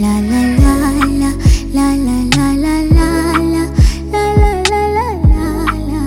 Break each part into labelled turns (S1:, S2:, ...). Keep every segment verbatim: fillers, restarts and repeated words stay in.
S1: La la la la la la la la la la la la la la la.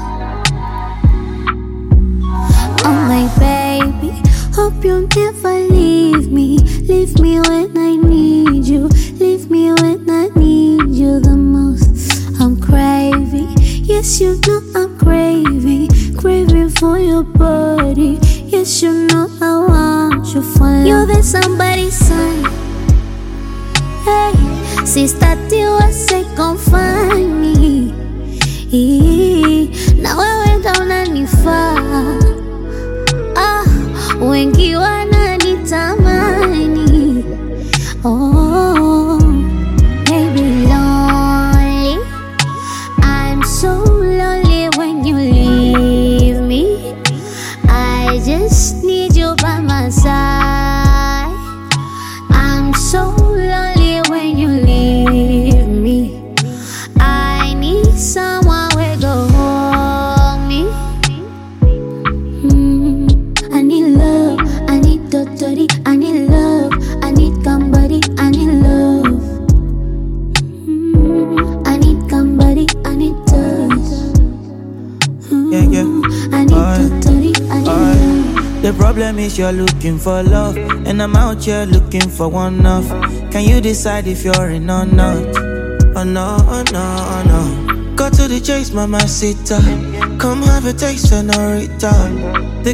S1: Oh my baby, hope you never leave me. Leave me when I need you. Leave me when I need you the most. I'm craving, yes you know I'm craving, craving for your body. Yes you know I want you for life. You're the somebody's son. Hey, sister tiwa say confine me. Na wewe ndo unanifaa. Ah, wengi wananitamani. Oh, maybe lonely. I'm so lonely when you leave me. I just need you by my side. I'm so lonely when you leave me. I need someone who go hold me. Mm, I need love, I need totally, I need love, I need somebody, I need love. Mm, I need somebody, I need touch. Mm,
S2: Yeah, yeah.
S1: I need
S2: Alright,
S1: totally, I need
S2: alright.
S1: love.
S2: The problem is you're looking for love, and I'm out here looking for one off. Can you decide if you're in or not? Oh no, oh no, oh no. Go to the chase, mamacita. Come have a taste, senorita. The